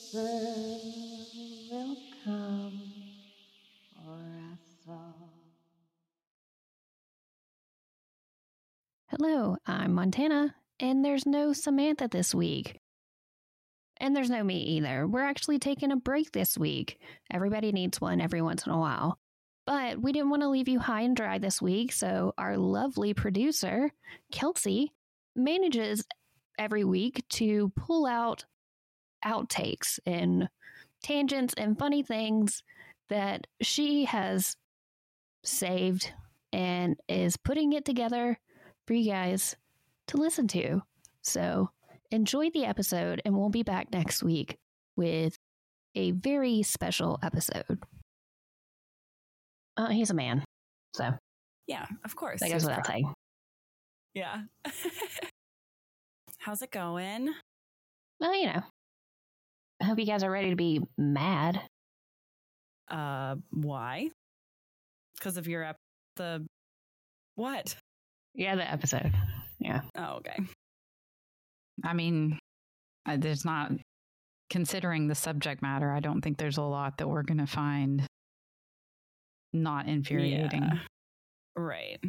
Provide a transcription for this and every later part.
sun will come for us all. Hello, I'm Montana, and there's no Samantha this week. And there's no me either. We're actually taking a break this week. Everybody needs one every once in a while. But we didn't want to leave you high and dry this week, so our lovely producer, Kelsey, manages every week to pull out outtakes and tangents and funny things that she has saved and is putting it together for you guys to listen to. So enjoy the episode, and we'll be back next week with a very special episode. He's a man, so yeah, of course. I guess without saying. Yeah. How's it going? Well, you know, I hope you guys are ready to be mad. Why? Because of your the what? Yeah, the episode. Yeah. Oh, okay. I mean, there's not, considering the subject matter, I don't think there's a lot that we're going to find not infuriating. Yeah. Right.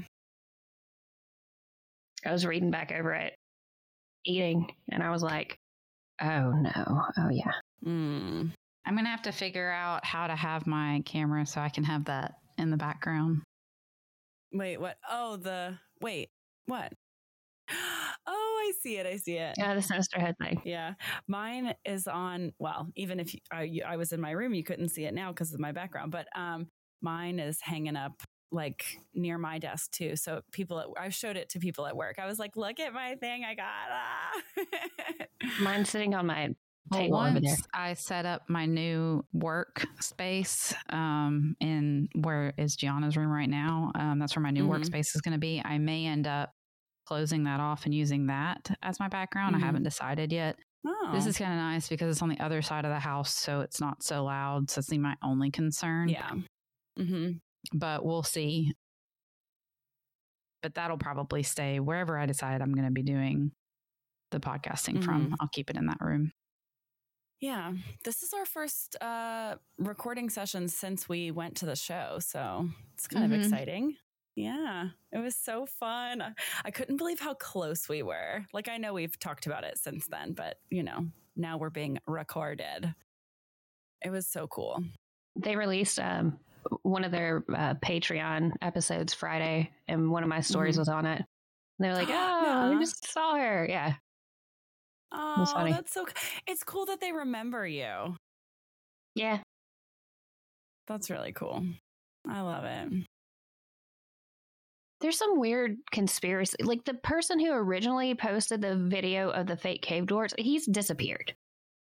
I was reading back over it, eating, and I was like, oh no. Oh yeah. I'm going to have to figure out how to have my camera so I can have that in the background. Wait, what? Oh, wait, what? Oh, I see it. Yeah, the Sinisterhood thing. Yeah. Mine is on, well, even if I was in my room, you couldn't see it now because of my background, but mine is hanging up like near my desk too. So I showed it to people at work. I was like, look at my thing I got. Mine's sitting on my table once over there. I set up my new work space in where is Gianna's room right now. That's where my new workspace is going to be. I may end up closing that off and using that as my background. I haven't decided yet. Oh. This is kind of nice because it's on the other side of the house, so it's not so loud. So it's my only concern. Yeah. Mm-hmm. But we'll see. But that'll probably stay wherever I decide I'm going to be doing the podcasting from. I'll keep it in that room. Yeah. This is our first recording session since we went to the show. So it's kind of exciting. Yeah. It was so fun. I couldn't believe how close we were. Like, I know we've talked about it since then, but, you know, now we're being recorded. It was so cool. They released one of their Patreon episodes Friday, and one of my stories was on it. And they're like, oh, we just saw her. Yeah. Oh, that's so it's cool that they remember you. Yeah. That's really cool. I love it. There's some weird conspiracy. Like, the person who originally posted the video of the fake cave dwellers, he's disappeared.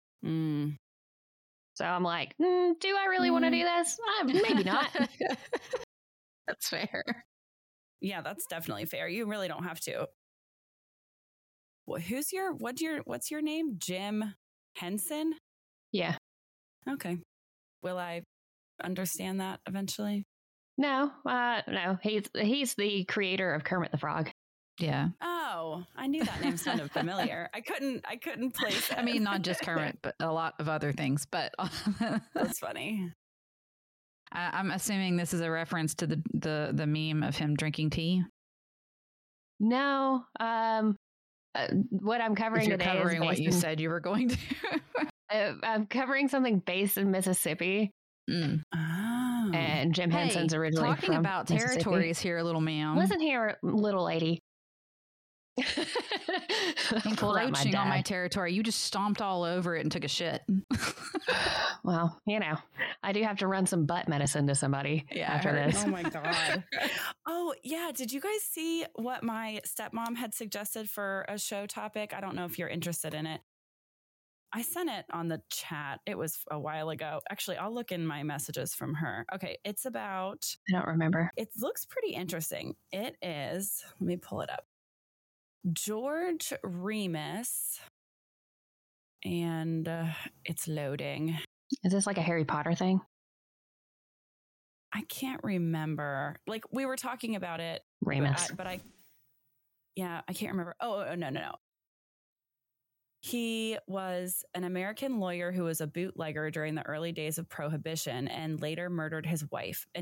So I'm like, do I really want to do this? Maybe not. That's fair. Yeah, that's definitely fair. You really don't have to. Well, what's your name? Jim Henson? Yeah. Okay. Will I understand that eventually? No. He's the creator of Kermit the Frog. Yeah. Oh, I knew that name sounded familiar. I couldn't place it. I mean, not just Kermit, but a lot of other things. But that's funny. I'm assuming this is a reference to the meme of him drinking tea. No. What I'm covering if you're today covering is what you said you were going to. I'm covering something based in Mississippi. Oh. And Jim Henson's originally talking from about territories here, little ma'am. Listen here, little lady. Encroaching on my territory. You just stomped all over it and took a shit. Well, you know, I do have to run some butt medicine to somebody after this. Oh my God. Oh yeah. Did you guys see what my stepmom had suggested for a show topic? I don't know if you're interested in it. I sent it on the chat. It was a while ago. Actually, I'll look in my messages from her. Okay. It's about... I don't remember. It looks pretty interesting. It is... Let me pull it up. George Remus. And it's loading. Is this like a Harry Potter thing? I can't remember. Like, we were talking about it. Remus. But I can't remember. Oh, no. He was an American lawyer who was a bootlegger during the early days of Prohibition and later murdered his wife. And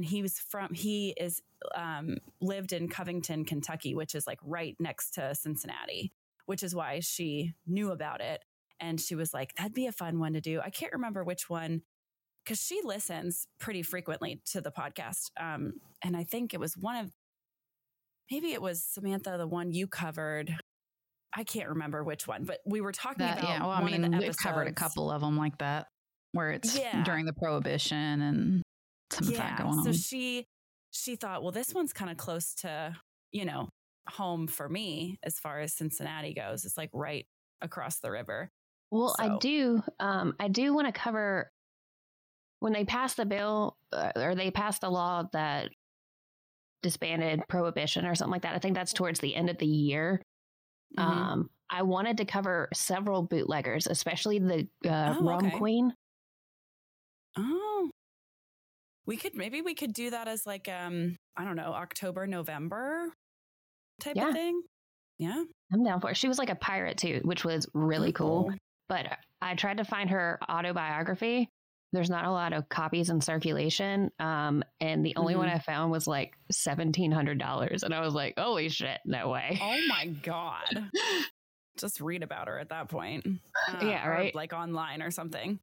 lived in Covington, Kentucky, which is like right next to Cincinnati, which is why she knew about it. And she was like, that'd be a fun one to do. I can't remember which one, because she listens pretty frequently to the podcast. And I think it was maybe it was, Samantha, the one you covered. I can't remember which one, but we were talking about one of the episodes. We've covered a couple of them like that, where it's during the Prohibition and some of that going on. So she thought, well, this one's kind of close to, home for me as far as Cincinnati goes. It's like right across the river. Well, so. I do want to cover when they passed the bill or they passed the law that disbanded Prohibition or something like that. I think that's towards the end of the year. Mm-hmm. I wanted to cover several bootleggers, especially the Rum Queen. Oh, we could do that as like, I don't know, October, November type of thing. Yeah. I'm down for it. She was like a pirate too, which was really cool. But I tried to find her autobiography. There's not a lot of copies in circulation. And the only one I found was like $1,700. And I was like, holy shit, no way. Oh my God. Just read about her at that point. Yeah, right. Or like online or something.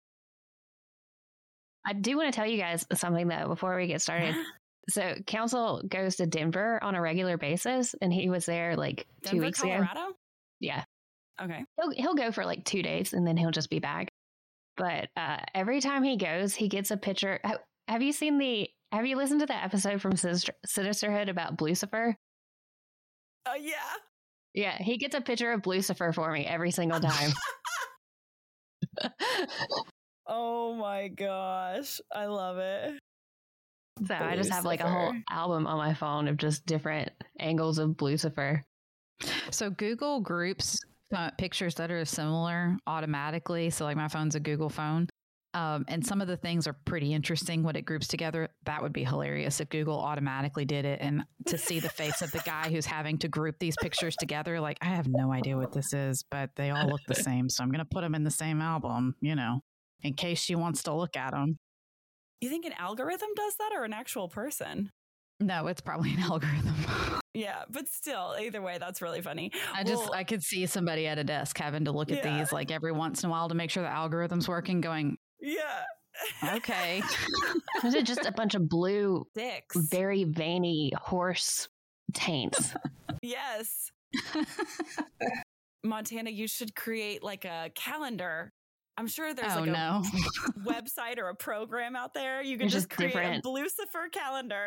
I do want to tell you guys something though, before we get started. So Council goes to Denver on a regular basis, and he was there like Denver, 2 weeks Colorado? ago. Yeah. Okay. He'll go for like 2 days and then he'll just be back. But every time he goes, he gets a picture. Have you listened to that episode from Sinisterhood about Blucifer? Oh, yeah. Yeah, he gets a picture of Blucifer for me every single time. Oh my gosh. I love it. So Blucifer. I just have like a whole album on my phone of just different angles of Blucifer. So Google groups pictures that are similar automatically. So like my phone's a Google phone. And some of the things are pretty interesting when it groups together. That would be hilarious if Google automatically did it. And to see the face of the guy who's having to group these pictures together, like, I have no idea what this is, but they all look the same. So I'm going to put them in the same album, in case she wants to look at them. You think an algorithm does that or an actual person? No, it's probably an algorithm. Yeah, but still, either way, that's really funny. I could see somebody at a desk having to look at these like every once in a while to make sure the algorithm's working, going, yeah. Okay. Is it just a bunch of blue, dicks, very veiny horse taints? Yes. Montana, you should create like a calendar. I'm sure there's a website or a program out there. You can just create a Blucifer calendar.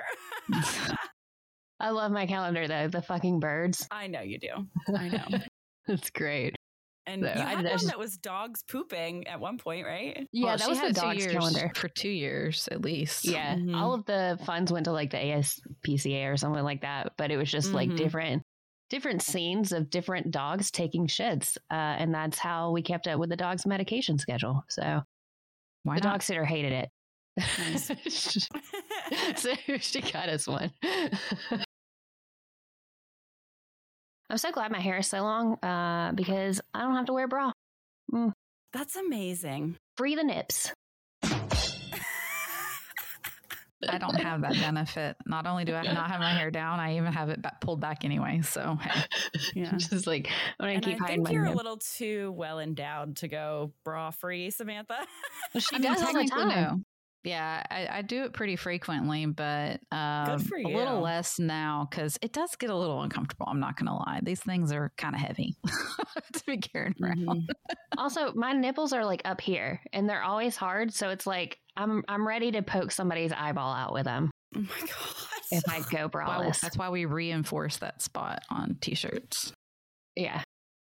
I love my calendar though. The fucking birds. I know you do. I know. It's great. And you had one that was dogs pooping at one point, right? Yeah, that was the dogs calendar. For 2 years at least. Yeah. Mm-hmm. All of the funds went to like the ASPCA or something like that. But it was just like different scenes of different dogs taking shits. And that's how we kept up with the dog's medication schedule. So the dog sitter hated it. Nice. So she got us one. I'm so glad my hair is so long because I don't have to wear a bra. That's amazing. Free the nips. I don't have that benefit. Not only do I not have my hair down, I even have it pulled back anyway. So, hey. Yeah. Just like, I'm going to keep hiding my I think you're a little too well endowed to go bra free, Samantha. Well, she does all the time. No. Yeah, I do it pretty frequently, but good for you. A little less now because it does get a little uncomfortable. I'm not going to lie. These things are kind of heavy to be carrying around. Also, my nipples are like up here and they're always hard. So it's like I'm ready to poke somebody's eyeball out with them. Oh my God. If I go braless. Well, that's why we reinforce that spot on t-shirts. Yeah.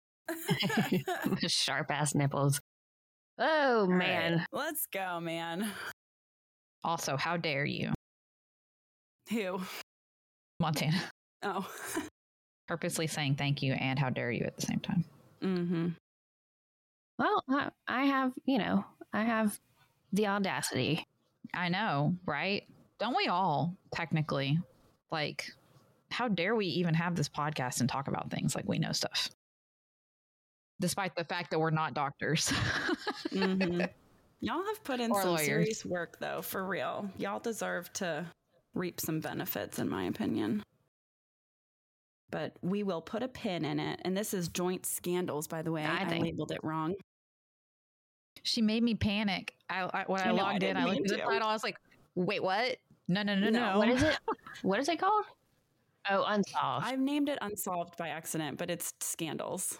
Sharp ass nipples. Oh, man. Right. Let's go, man. Also, how dare you? Who? Montana. Oh. Purposely saying thank you and how dare you at the same time. Mm-hmm. Well, I have the audacity. I know, right? Don't we all, technically? Like, how dare we even have this podcast and talk about things like we know stuff? despite the fact that we're not doctors. Mm-hmm. Y'all have put in Or some lawyers. serious work, though, for real. Y'all deserve to reap some benefits, in my opinion. But we will put a pin in it. And this is Joint Scandals, by the way. I labeled it wrong. She made me panic. When I logged in, I looked at the title. I was like, wait, what? No. What is it? What is it called? Oh, Unsolved. I've named it Unsolved by accident, but it's Scandals.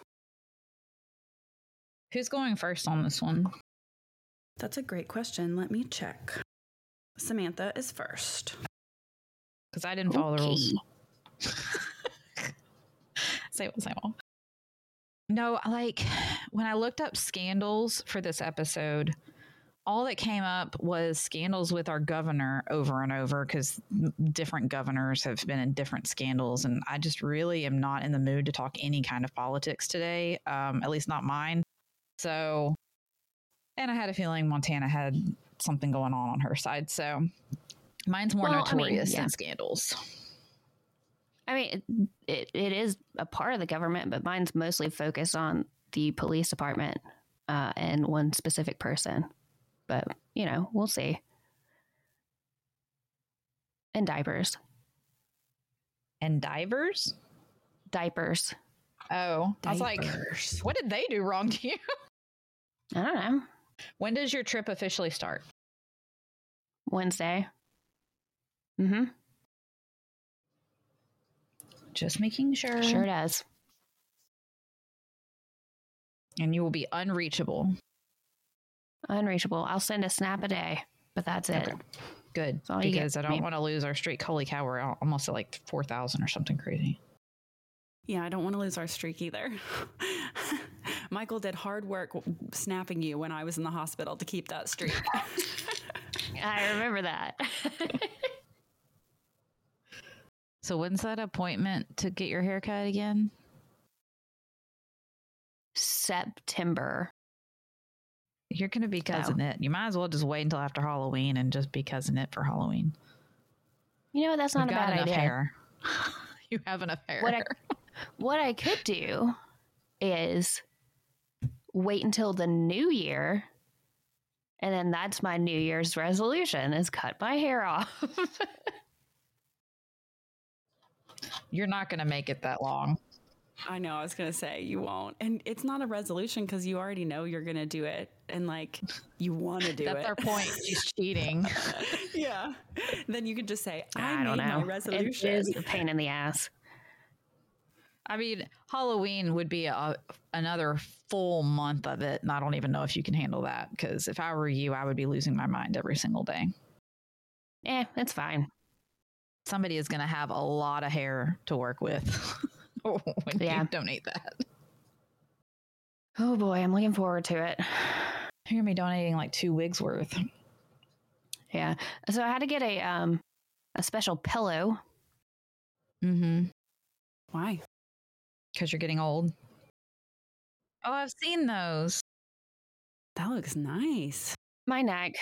Who's going first on this one? That's a great question. Let me check. Samantha is first. Because I didn't follow the rules. Say what. No, like when I looked up scandals for this episode, all that came up was scandals with our governor over and over because different governors have been in different scandals. And I just really am not in the mood to talk any kind of politics today, at least not mine. So, and I had a feeling Montana had something going on her side. So mine's more notorious than scandals. I mean, it is a part of the government, but mine's mostly focused on the police department and one specific person. But, you know, we'll see. And diapers. And divers? Diapers. Oh, I was like, what did they do wrong to you? I don't know. When does your trip officially start? Wednesday. Mm-hmm. Just making sure. Sure does. And you will be unreachable. Unreachable. I'll send a snap a day, but that's it. Good. Because I don't want to lose our streak. Holy cow, we're almost at like 4,000 or something crazy. Yeah, I don't want to lose our streak either. Michael did hard work snapping you when I was in the hospital to keep that streak. I remember that. So when's that appointment to get your hair cut again? September. You're going to be cousin it. You might as well just wait until after Halloween and just be cousin it for Halloween. You know, that's not a bad idea. Hair. You have enough hair. What I could do is wait until the new year, and then that's my New Year's resolution is cut my hair off. You're not going to make it that long. I know. I was going to say you won't. And it's not a resolution because you already know you're going to do it. And like, you want to do it. That's our point. She's cheating. Yeah. Then you could just say, I made my resolution. It is a pain in the ass. I mean, Halloween would be another full month of it. And I don't even know if you can handle that. Because if I were you, I would be losing my mind every single day. It's fine. Somebody is going to have a lot of hair to work with. When you donate that. Oh boy, I'm looking forward to it. You're gonna be donating like 2 wigs worth. Yeah. So I had to get a special pillow. Mm-hmm. Why? Because you're getting old. Oh, I've seen those. That looks nice. My neck.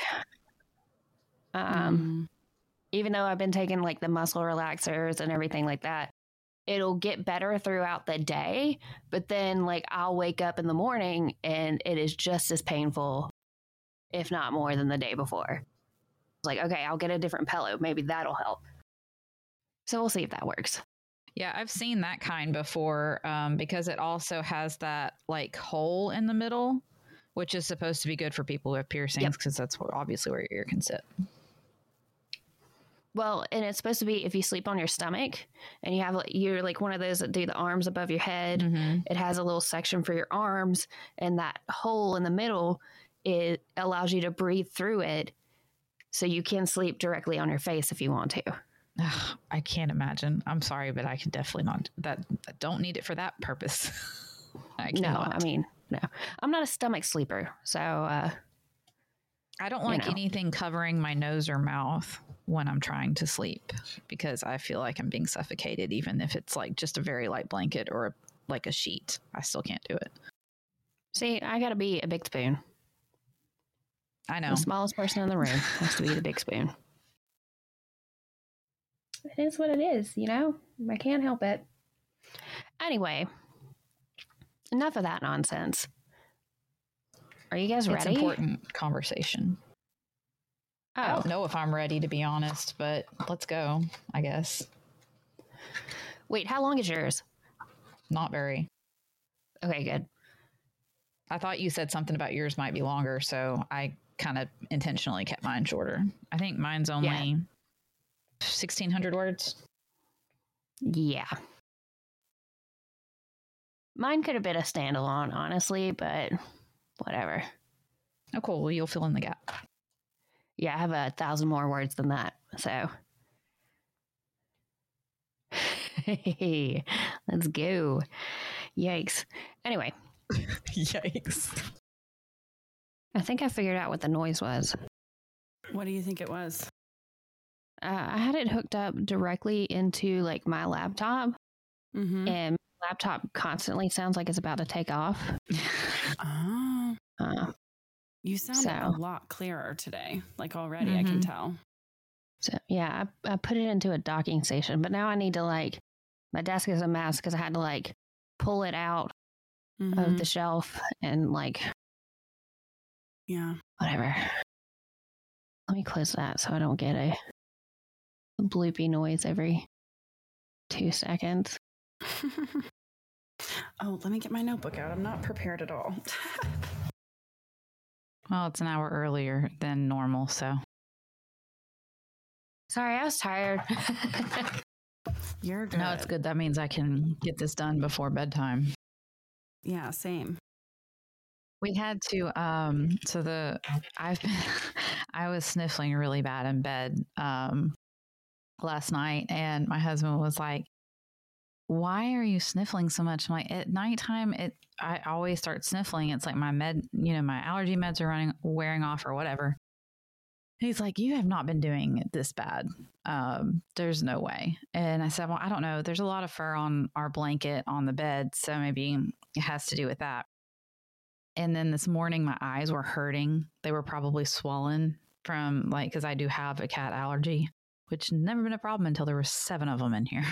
Even though I've been taking like the muscle relaxers and everything like that, it'll get better throughout the day, but then like I'll wake up in the morning and it is just as painful, if not more than the day before. It's like, okay, I'll get a different pillow. Maybe that'll help. So we'll see if that works. Yeah, I've seen that kind before because it also has that like hole in the middle, which is supposed to be good for people who have piercings because that's obviously where your ear can sit. Well, and it's supposed to be if you sleep on your stomach and you're like one of those that do the arms above your head. Mm-hmm. It has a little section for your arms, and that hole in the middle, it allows you to breathe through it so you can sleep directly on your face if you want to. I can't imagine. I'm sorry, but I can definitely not. I don't need it for that purpose. No. I'm not a stomach sleeper, so I don't like anything covering my nose or mouth when I'm trying to sleep because I feel like I'm being suffocated, even if it's like just a very light blanket or like a sheet. I still can't do it. See, I got to be a big spoon. I know. The smallest person in the room has to be the big spoon. It is what it is, I can't help it. Anyway, enough of that nonsense. Are you guys ready? It's important conversation. Oh. I don't know if I'm ready, to be honest, but let's go, I guess. Wait, how long is yours? Not very. Okay, good. I thought you said something about yours might be longer, so I kind of intentionally kept mine shorter. I think mine's only 1,600 words. Yeah. Mine could have been a standalone, honestly, but whatever. Oh, cool. Well, you'll fill in the gap. Yeah, I have 1,000 more words than that, so. Hey, let's go. Yikes. Anyway. Yikes. I think I figured out what the noise was. What do you think it was? I had it hooked up directly into like my laptop, and my laptop constantly sounds like it's about to take off. Oh. You sound a lot clearer today. Like already, I can tell. So yeah, I put it into a docking station, but now I need to like, my desk is a mess because I had to like pull it out of the shelf and like, whatever. Let me close that so I don't get a bloopy noise every 2 seconds. Oh, let me get my notebook out. I'm not prepared at all. Well, it's an hour earlier than normal, so. Sorry, I was tired. You're good. No, it's good. That means I can get this done before bedtime. Yeah, same. We had to, I was sniffling really bad in bed last night, and my husband was like, why are you sniffling so much? I'm like, at nighttime, I always start sniffling. It's like my my allergy meds are wearing off or whatever. He's like, you have not been doing it this bad. There's no way. And I said, well, I don't know. There's a lot of fur on our blanket on the bed, so maybe it has to do with that. And then this morning, my eyes were hurting. They were probably swollen from because I do have a cat allergy, which never been a problem until there were 7 of them in here.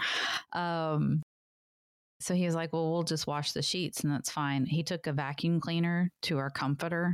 So he was like, well, we'll just wash the sheets and that's fine. He took a vacuum cleaner to our comforter,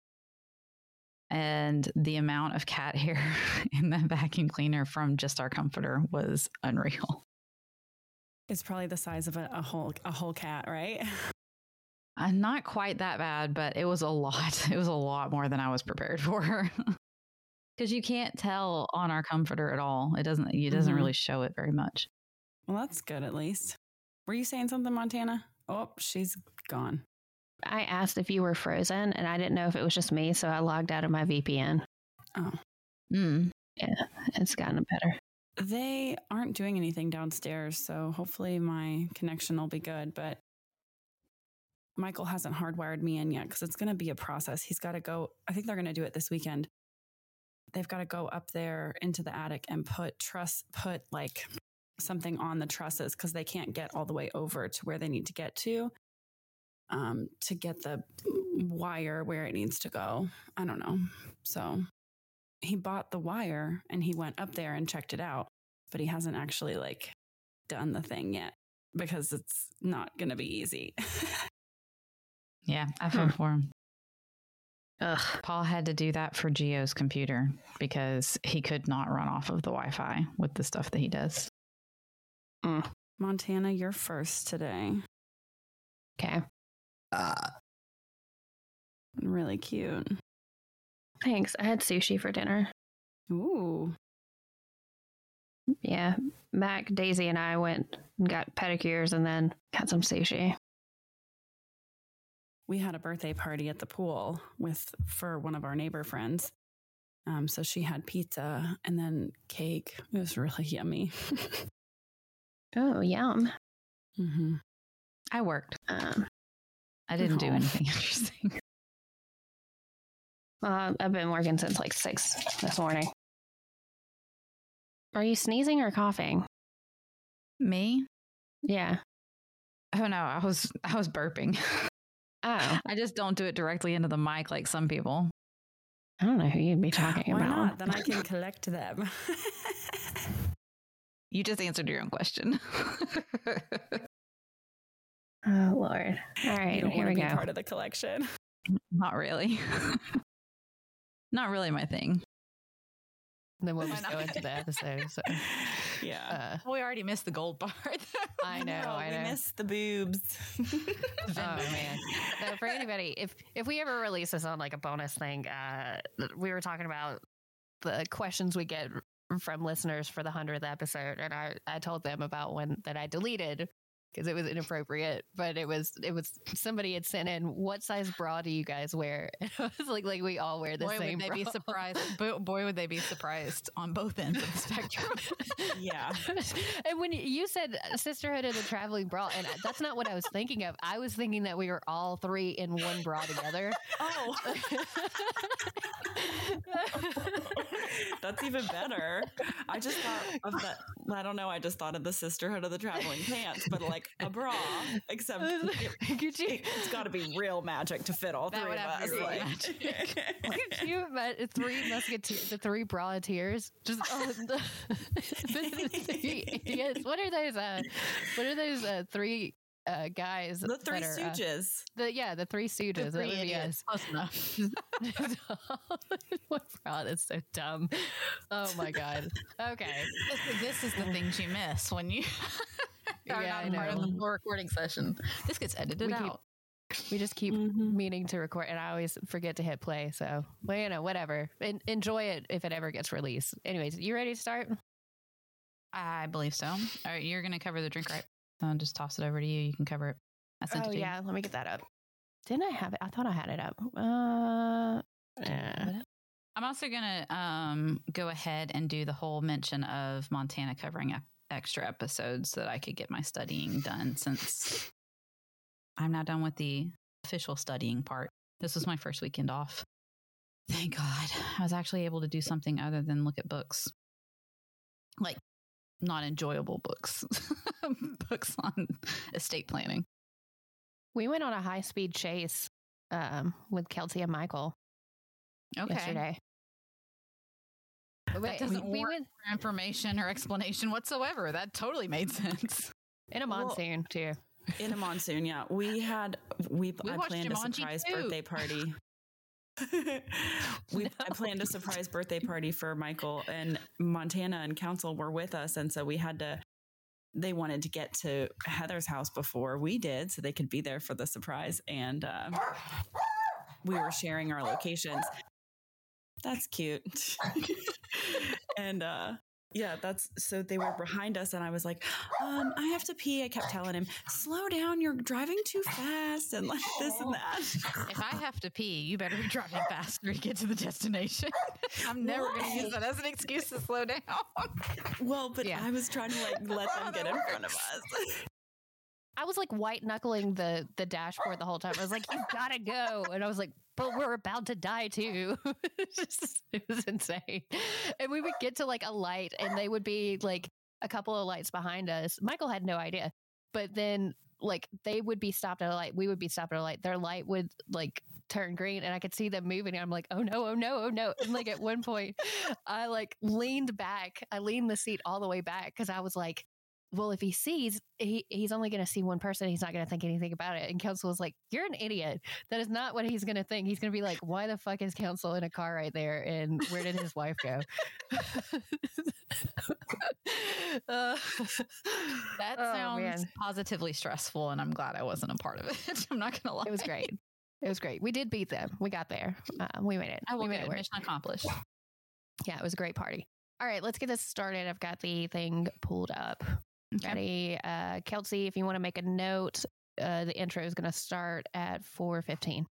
and the amount of cat hair in that vacuum cleaner from just our comforter was unreal. It's probably the size of a whole cat, right? Not quite that bad, but it was a lot. It was a lot more than I was prepared for. Because you can't tell on our comforter at all. It doesn't really show it very much. Well, that's good at least. Were you saying something, Montana? Oh, she's gone. I asked if you were frozen, and I didn't know if it was just me, so I logged out of my VPN. Oh. Yeah, it's gotten better. They aren't doing anything downstairs, so hopefully my connection will be good, but Michael hasn't hardwired me in yet because it's going to be a process. He's got to go. I think they're going to do it this weekend. They've got to go up there into the attic and put like something on the trusses because they can't get all the way over to where they need to get to get the wire where it needs to go. I don't know. So he bought the wire and he went up there and checked it out, but he hasn't actually done the thing yet because it's not going to be easy. Yeah, I feel for him. Ugh. Paul had to do that for Gio's computer because he could not run off of the Wi-Fi with the stuff that he does. Montana, you're first today. Okay. Really cute. Thanks. I had sushi for dinner. Ooh. Yeah. Mac, Daisy, and I went and got pedicures and then got some sushi. We had a birthday party at the pool for one of our neighbor friends. So she had pizza and then cake. It was really yummy. Oh, yum. Mm-hmm. I worked. I didn't do anything interesting. I've been working since 6 this morning. Are you sneezing or coughing? Me? Yeah. Oh no, I was burping. Oh. I just don't do it directly into the mic like some people. I don't know who you'd be talking about. Why not? Then I can collect them. You just answered your own question. Oh, Lord. All right, You don't here want we to be go. part of the collection. Not really. Not really my thing. Then we'll just go into the episode. So. Yeah. We already missed the gold part. I know. We missed the boobs. Oh man! No, for anybody, if we ever release this on like a bonus thing, we were talking about the questions we get from listeners for the 100th episode, and I told them about one that I deleted because it was inappropriate, but it was somebody had sent in, what size bra do you guys wear? And I was like we all wear the same would they bra. be surprised. Boy, would they be surprised on both ends of the spectrum. Yeah. And when you said Sisterhood of the Traveling Bra, and that's not what I was thinking of. I was thinking that we were all three in one bra together. Oh. That's even better. I just thought of that. I don't know. I just thought of the Sisterhood of the Traveling Pants, but like a bra, except it's got to be real magic to fit all three of us. Could you imagine three musketeers, the three braleteers? Just yes. What are those three guys? The Three Stooges. The Three Stooges. The three idiots. Close enough. What bra? That's so dumb. Oh my god. Okay. This is the things you miss when you are I not part of know. the recording session. This gets edited out. We just keep meaning to record, and I always forget to hit play. So, well, whatever. Enjoy it if it ever gets released. Anyways, you ready to start? I believe so. All right, you're going to cover the drink, right? So I'll just toss it over to you. You can cover it. I sent it to you. Yeah. Let me get that up. Didn't I have it? I thought I had it up. Yeah. I'm also going to go ahead and do the whole mention of Montana covering extra episodes so that I could get my studying done, since I'm now done with the official studying part. This was my first weekend off. Thank God. I was actually able to do something other than look at books. Like, not enjoyable books. Books on estate planning. We went on a high-speed chase with Kelsey and Michael yesterday. That doesn't warrant information or explanation whatsoever. That totally made sense. In a monsoon, too. In a monsoon, yeah. I planned a surprise birthday party. I planned a surprise birthday party for Michael, and Montana and Council were with us, and so they wanted to get to Heather's house before we did so they could be there for the surprise, and we were sharing our locations. That's cute. And so they were behind us, and I was like, I have to pee. I kept telling him, slow down, you're driving too fast, and like this and that. If I have to pee, you better be driving faster to get to the destination. I'm never going to use that as an excuse to slow down. Well, but I was trying to like let them get in front of us. I was like white knuckling the dashboard the whole time. I was like, you gotta go. And I was like, but we're about to die too. It was insane. And we would get to like a light, and they would be like a couple of lights behind us. Michael had no idea. But then like they would be stopped at a light. We would be stopped at a light. Their light would like turn green, and I could see them moving. And I'm like, oh no, oh no, oh no. And like at one point I like leaned back. I leaned the seat all the way back because I was like, well, if he sees, he's only going to see one person. He's not going to think anything about it. And Council was like, you're an idiot. That is not what he's going to think. He's going to be like, why the fuck is Council in a car right there? And where did his wife go? That sounds positively stressful, and I'm glad I wasn't a part of it. I'm not going to lie. It was great. It was great. We did beat them. We got there. We made it. We made it. Mission accomplished. Yeah, it was a great party. All right, let's get this started. I've got the thing pulled up. Okay. Ready? Kelsey, if you want to make a note, the intro is going to start at 4:15.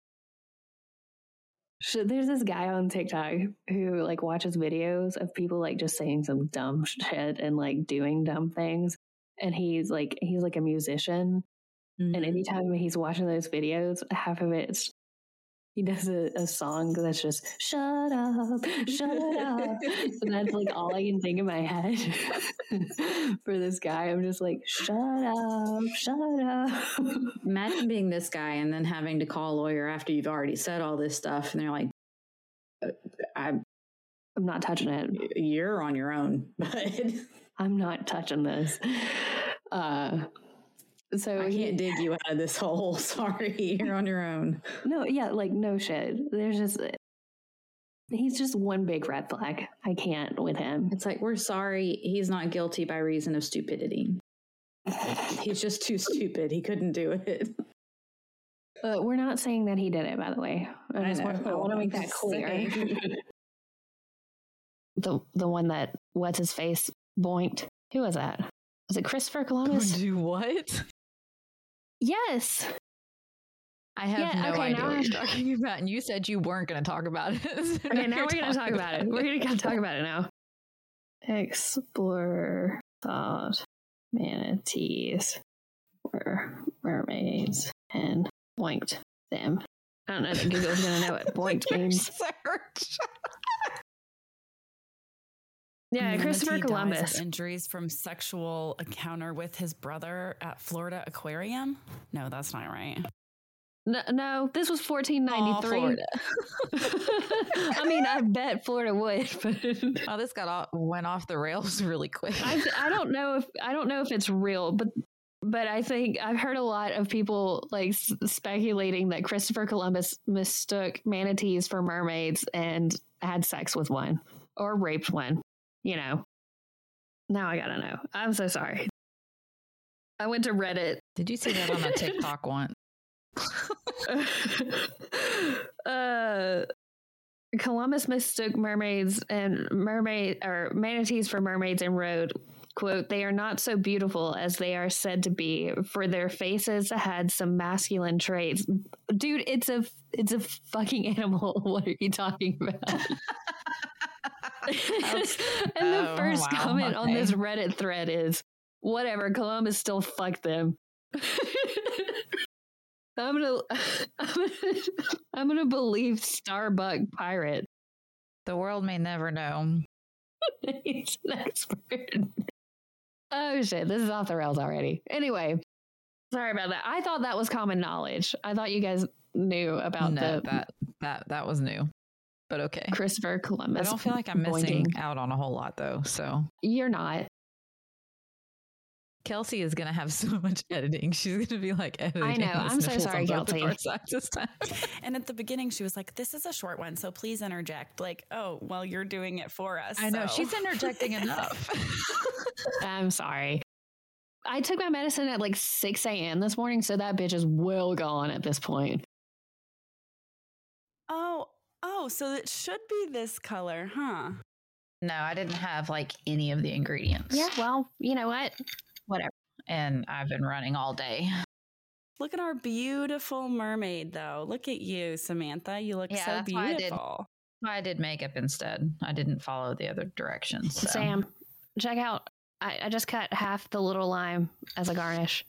So there's this guy on TikTok who like watches videos of people like just saying some dumb shit and like doing dumb things. And he's like a musician. Mm-hmm. And anytime he's watching those videos, half of it's he does a song that's just shut up, shut up. And that's like all I can think in my head for this guy. I'm just like, shut up, shut up. Imagine being this guy and then having to call a lawyer after you've already said all this stuff. And they're like, I'm not touching it. You're on your own, but I'm not touching this. So I can't dig you out of this hole. Sorry, you're on your own. No, yeah, like no shit. He's just one big red flag. I can't with him. It's like, we're sorry, he's not guilty by reason of stupidity. He's just too stupid. He couldn't do it. We're not saying that he did it, by the way. I want to make that clear. the one that what's his face boinked. Who was that? Was it Christopher Columbus? Do what? Yes. I have no idea what you're talking about, and you said you weren't going to talk about it. So okay, now we're going to talk about it. We're going to talk about it now. Explorer thought manatees were mermaids and boinked them. I don't know that Google's going to know what boinked means. Search. Yeah, Christopher Columbus. Dies of injuries from sexual encounter with his brother at Florida Aquarium. No, that's not right. No, this was 1493. I mean, I bet Florida would, but Oh, this went off the rails really quick. I don't know if it's real, but I think I've heard a lot of people like speculating that Christopher Columbus mistook manatees for mermaids and had sex with one or raped one. You know, now I gotta know. I'm so sorry. I went to Reddit. Did you see that on a TikTok once? Columbus mistook manatees for mermaids and wrote, quote, "They are not so beautiful as they are said to be, for their faces had some masculine traits." Dude, it's a fucking animal. What are you talking about? And the first comment on this Reddit thread is, "Whatever, Columbus still fucked them." I'm gonna believe Starbuck Pirate. The world may never know. He's an expert. Oh shit, this is off the rails already. Anyway, sorry about that. I thought that was common knowledge. I thought you guys knew about that was new. But okay. Christopher Columbus. I don't feel like I'm missing out on a whole lot though. So you're not. Kelsey is going to have so much editing. She's going to be like editing. I know. I'm so sorry, Kelsey. And at the beginning, she was like, "This is a short one, so please interject." Like, oh, well, you're doing it for us. I know. She's interjecting enough. I'm sorry. I took my medicine at like 6 a.m. this morning, so that bitch is well gone at this point. Oh, so it should be this color, huh? No, I didn't have like any of the ingredients. Yeah, well, you know what? Whatever. And I've been running all day. Look at our beautiful mermaid, though. Look at you, Samantha. You look so beautiful. I did makeup instead. I didn't follow the other directions. So. Sam, check out. I just cut half the little lime as a garnish.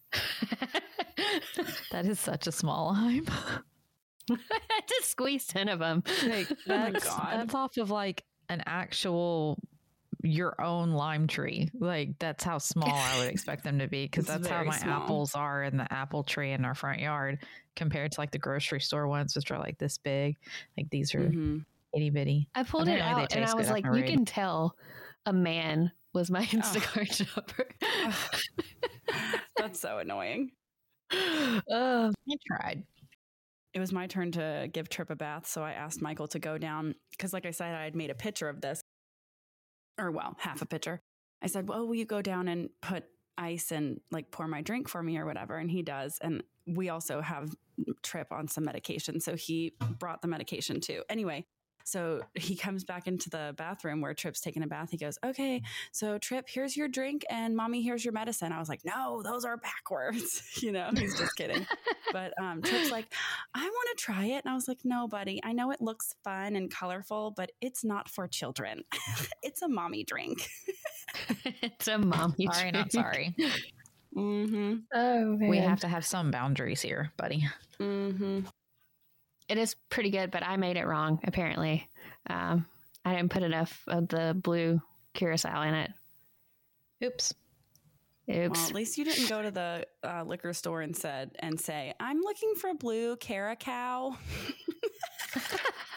That is such a small lime. I just squeezed 10 of them. Like, that's off of like an actual your own lime tree. Like that's how small I would expect them to be, because that's how my apples are in the apple tree in our front yard compared to like the grocery store ones, which are like this big. Like these are itty bitty. I pulled it out and I was like, you can tell a man was my Instacart shopper. That's so annoying. I tried. It was my turn to give Trip a bath, so I asked Michael to go down because, like I said, I had made a picture of this, or well, half a pitcher. I said, "Well, will you go down and put ice and like pour my drink for me or whatever?" And he does. And we also have Trip on some medication, so he brought the medication too. Anyway, so he comes back into the bathroom where Trip's taking a bath. He goes, "Okay, so Trip, here's your drink and Mommy, here's your medicine." I was like, "No, those are backwards." You know, he's just kidding. But Trip's like, "I want to try it." And I was like, "No, buddy, I know it looks fun and colorful, but it's not for children. It's a mommy drink." It's a mommy drink. Sorry, not sorry. Mm-hmm. Oh, man. We have to have some boundaries here, buddy. Mm-hmm. It is pretty good, but I made it wrong, apparently. I didn't put enough of the blue curacao in it. Oops. Well, at least you didn't go to the liquor store and say, "I'm looking for blue curacao."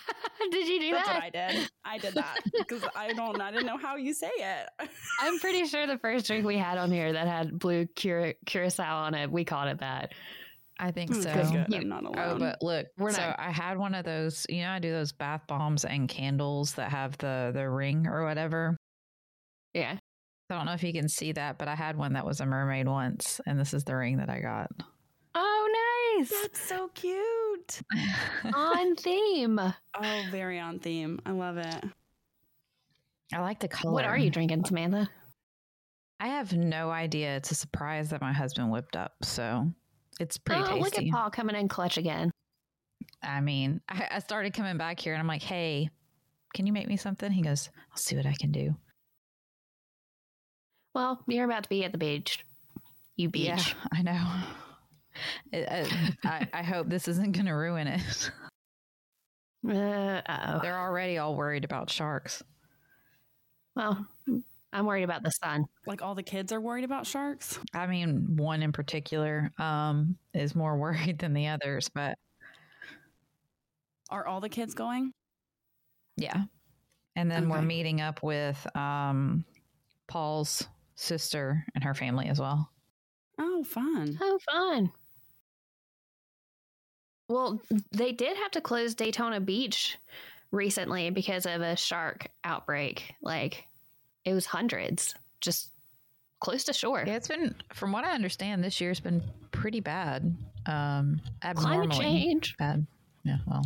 Did you do That's that? what I did. I did that because I didn't know how you say it. I'm pretty sure the first drink we had on here that had blue curacao on it, we called it that. I think so. Good. I'm not alone. Oh, but look, We're so not. I had one of those, I do those bath bombs and candles that have the ring or whatever. Yeah. I don't know if you can see that, but I had one that was a mermaid once, and this is the ring that I got. Oh, nice. That's so cute. On theme. Oh, very on theme. I love it. I like the color. What are you drinking, Samantha? I have no idea. It's a surprise that my husband whipped up, so it's pretty tasty. Look at Paul coming in clutch again. I mean, I started coming back here, and I'm like, hey, can you make me something? He goes, I'll see what I can do. Well, you're about to be at the beach. You beach. Yeah, I know. I hope this isn't going to ruin it. Uh-oh. They're already all worried about sharks. Well, I'm worried about the sun. Like all the kids are worried about sharks. I mean, one in particular is more worried than the others, but Are all the kids going? yeah. And then we're Okay. meeting up with Paul's sister and her family as well. Oh, fun. Oh, fun. Well, they did have to close Daytona Beach recently because of a shark outbreak. Like, it was hundreds, just close to shore. Yeah, it's been, from what I understand, this year's been pretty bad. Abnormally Climate change. bad. Yeah, well.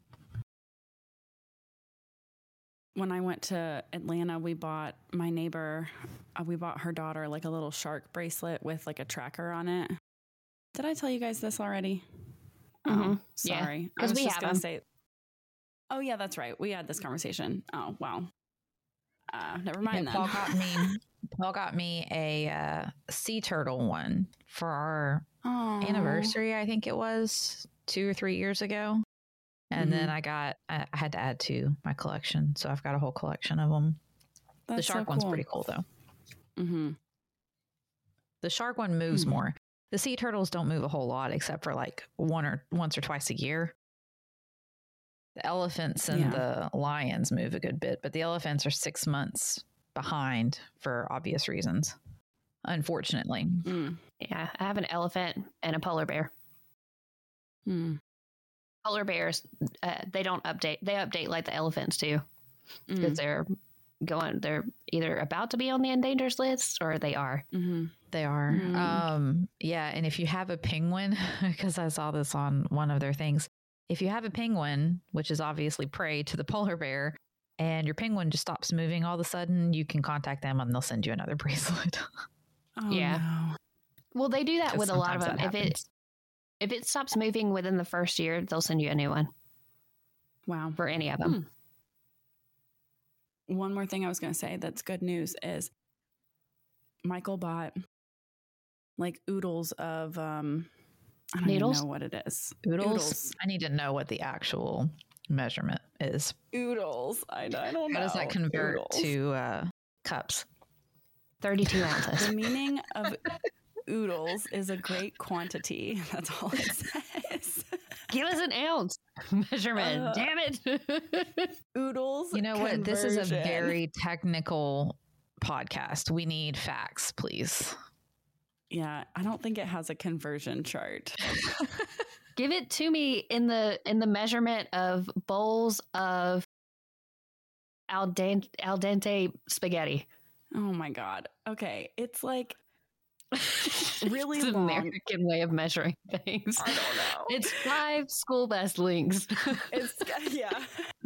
When I went to Atlanta, we bought her daughter like a little shark bracelet with like a tracker on it. Did I tell you guys this already? Mhm. Oh, sorry. Yeah, 'cause I was we just have gonna them. say. Oh yeah, that's right. We had this conversation. Oh wow. Never mind Yeah, then. Paul got me a sea turtle one for our Oh. anniversary. I think it was 2 or 3 years ago. And then I had to add to my collection. So I've got a whole collection of them. That's the shark so one's cool. pretty cool though. Mm-hmm. The shark one moves more. The sea turtles don't move a whole lot except for like once or twice a year. The elephants and the lions move a good bit, but the elephants are 6 months behind for obvious reasons. Unfortunately. Mm. Yeah, I have an elephant and a polar bear. Mm. Polar bears, they don't update. They update like the elephants do, because they're either about to be on the endangered list or they are. Mm-hmm. They are. Yeah. And if you have a penguin, because I saw this on one of their things, if you have a penguin, which is obviously prey to the polar bear, and your penguin just stops moving all of a sudden, you can contact them and they'll send you another bracelet. Oh, Yeah. no. Well, they do that with a lot of them. Sometimes If it stops moving within the first year, they'll send you a new one Wow. for any of them. One more thing I was going to say that's good news is Michael bought like oodles of I don't Noodles? even know what it is. Oodles? I need to know what the actual measurement is. Oodles. I don't know. How does that convert Oodles. to cups? 32 ounces. The meaning of oodles is a great quantity. That's all it says. Give us an ounce measurement. Damn it. Oodles. You know what? This is a conversion. very technical podcast. We need facts, please. Yeah, I don't think it has a conversion chart. Give it to me in the measurement of bowls of al dente spaghetti. Oh my god. Okay, it's like really It's an long. American way of measuring things. I don't know. It's 5 school bus links. It's yeah.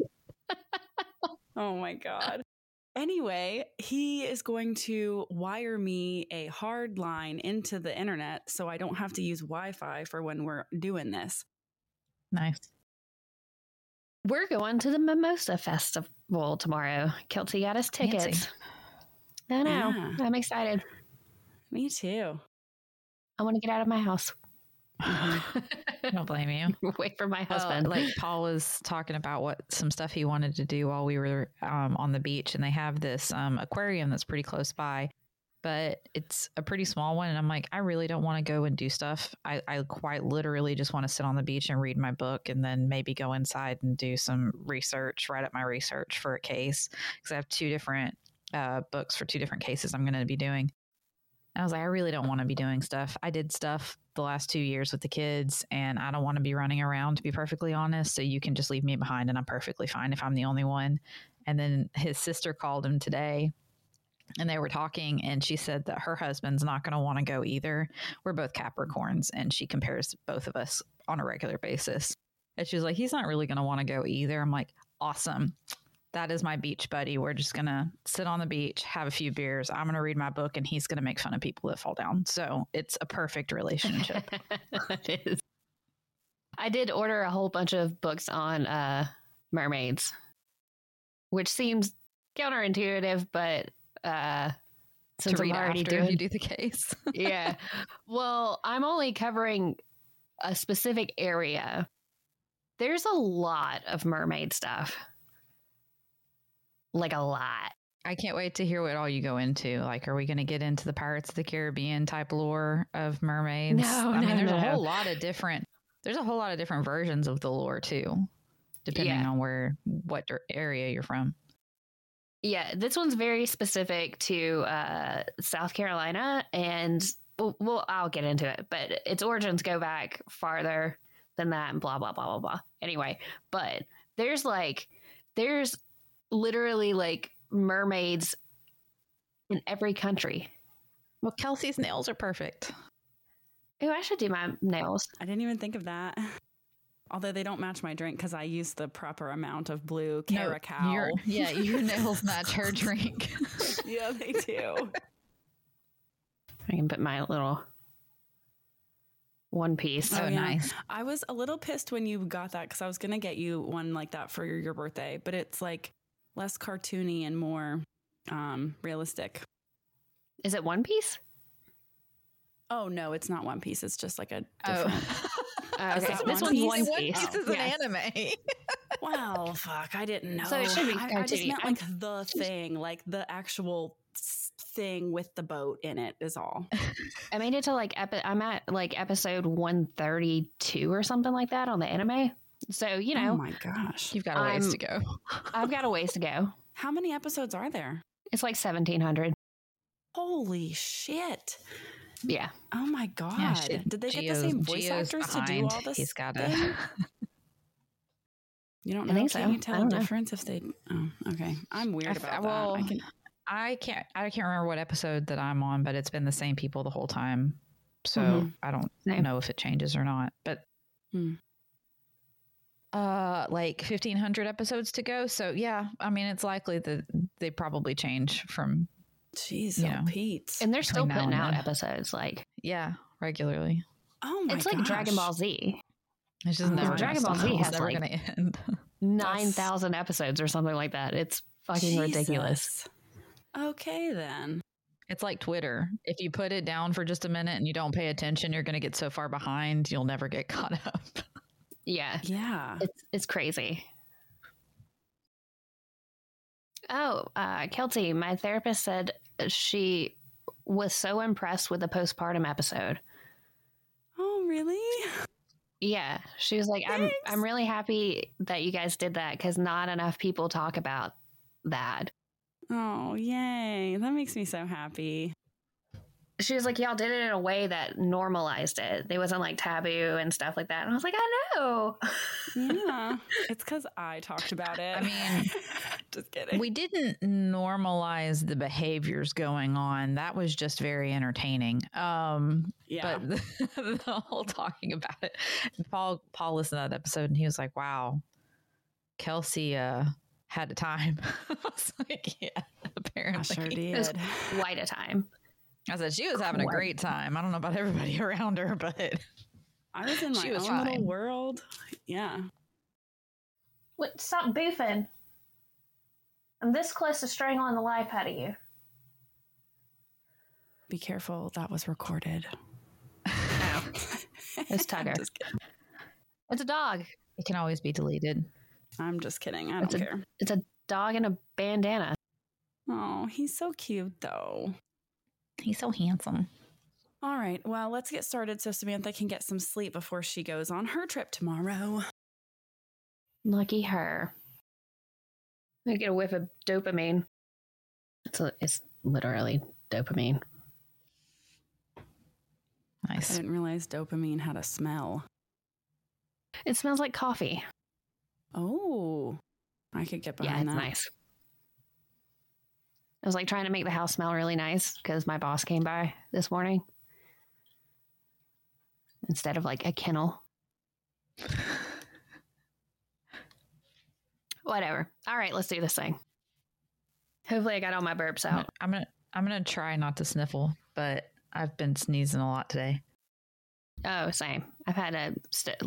Oh my god. Anyway, he is going to wire me a hard line into the internet so I don't have to use Wi-Fi for when we're doing this. Nice. We're going to the Mimosa Festival tomorrow. Kelty got us tickets. Fancy. I know. Yeah. I'm excited. Me too. I want to get out of my house. I don't blame you. Wait for my husband. Like Paul was talking about some stuff he wanted to do while we were on the beach, and they have this aquarium that's pretty close by. but it's a pretty small one. And I'm like, I really don't want to go and do stuff. I quite literally just want to sit on the beach and read my book and then maybe go inside and do some research, write up my research for a case. Because I have two different books for two different cases I'm going to be doing. And I was like, I really don't want to be doing stuff. I did stuff the last 2 years with the kids, and I don't want to be running around, to be perfectly honest. So you can just leave me behind, and I'm perfectly fine if I'm the only one. And then his sister called him today, and they were talking, and she said that her husband's not going to want to go either. We're both Capricorns, and she compares both of us on a regular basis. And she was like, he's not really going to want to go either. I'm like, awesome. That is my beach buddy. We're just going to sit on the beach, have a few beers. I'm going to read my book, and he's going to make fun of people that fall down. So it's a perfect relationship. It is. I did order a whole bunch of books on mermaids, which seems counterintuitive, but since to read I'm already after you do the case. Yeah. Well, I'm only covering a specific area. There's a lot of mermaid stuff. Like a lot. I can't wait to hear what all you go into. Like, are we going to get into the Pirates of the Caribbean type lore of mermaids? There's a whole lot of different versions of the lore too, depending on what area you're from. Yeah, this one's very specific to South Carolina, and I'll get into it, but its origins go back farther than that, and blah blah blah blah blah. Anyway, but there's literally like mermaids in every country. Well, Kelsey's nails are perfect. Oh, I should do my nails. I didn't even think of that. Although they don't match my drink because I use the proper amount of blue Caracal. Your nails match her drink. Yeah, they do. I can put my little one piece. Oh, nice. I was a little pissed when you got that because I was going to get you one like that for your birthday, but it's like less cartoony and more realistic. Is it one piece? Oh, no, it's not one piece. It's just like a different... Okay, so this One one's Piece? one One piece. Piece is an anime. Wow, fuck, I didn't know. So it should be I just cartoony. meant like the thing, like the actual thing with the boat in it is all. I made it to I'm at like episode 132 or something like that on the anime. So, Oh my gosh. You've got a ways to go. I've got a ways to go. How many episodes are there? It's like 1,700. Holy shit. Yeah. Oh my God. Yeah, did they get the same voice actors to do all this? He's got thing? You don't know? I think so. Can you tell I don't the know. difference if they... Oh, okay. I'm weird about well, that. I can't remember what episode that I'm on, but it's been the same people the whole time. So I don't know if it changes or not. But like 1,500 episodes to go. So yeah, I mean, it's likely that they probably change from... Jeez, Pete. And they're still Between now putting and out then. episodes regularly. Oh my it's like Dragon Ball Z. It's just Oh, never Dragon gonna Ball Z stop. has It's never like going to end. 9,000 episodes or something like that. It's fucking ridiculous. Okay, then. It's like Twitter. If you put it down for just a minute and you don't pay attention, you're going to get so far behind, you'll never get caught up. Yeah. Yeah. It's crazy. Oh, Kelsey, my therapist said she was so impressed with the postpartum episode. Oh, really? Yeah, she was like, I'm really happy that you guys did that because not enough people talk about that. Oh, yay. That makes me so happy. She was like, y'all did it in a way that normalized it. They wasn't like taboo and stuff like that. And I was like, I know. Yeah. It's because I talked about it. I mean, just kidding. we didn't normalize the behaviors going on. That was just very entertaining. Yeah. But the whole talking about it, Paul listened to that episode and he was like, wow, Kelsey had a time. I was like, yeah, apparently. I sure It was did. quite a time. I said she was having a great time. I don't know about everybody around her, but I was in my she was own fine. little world. Yeah. What? Stop boofing. I'm this close to strangling the life out of you. Be careful. That was recorded. Oh, it's Tugger. Just kidding. It's a dog. it can always be deleted. I'm just kidding. I don't care. It's a dog in a bandana. Oh, he's so cute, though. He's so handsome. All right. Well, let's get started so Samantha can get some sleep before she goes on her trip tomorrow. Lucky her. I get a whiff of dopamine. It's literally dopamine. Nice. I didn't realize dopamine had a smell. It smells like coffee. Oh, I could get behind that. Yeah, it's nice. I was like trying to make the house smell really nice because my boss came by this morning instead of like a kennel. Whatever. All right, let's do this thing. Hopefully I got all my burps out. I'm gonna try not to sniffle, but I've been sneezing a lot today. Oh, same. I've had a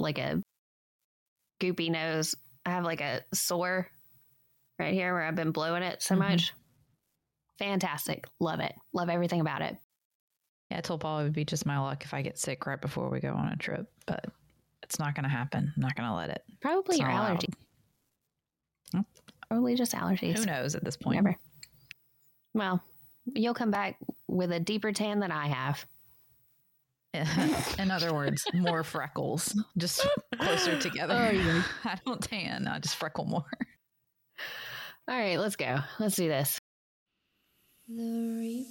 goopy nose. I have like a sore right here where I've been blowing it so much. Fantastic. Love it. Love everything about it. Yeah, I told Paul it would be just my luck if I get sick right before we go on a trip, but it's not going to happen. I'm not going to let it. Probably it's your allergies. Probably just allergies. Who knows at this point? Never. Well, you'll come back with a deeper tan than I have. In other words, more freckles, just closer together. Oh, yeah. I don't tan, I just freckle more. All right, let's go. Let's do this. The